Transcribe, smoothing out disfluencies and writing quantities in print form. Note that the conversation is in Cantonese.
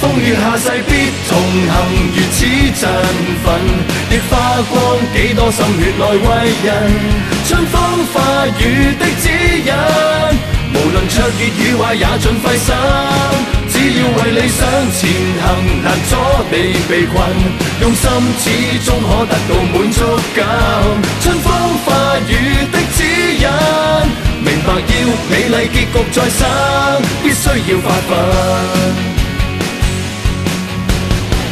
風雨下世必同行，如此振奮，亦花光幾多心血來為人。春風化雨的指引，無論卓越與壞也盡費心。只要為理想前行，難阻你被困，用心始終可得到滿足感。春風化雨的指引，明白要美麗結局再生，必須要發奮。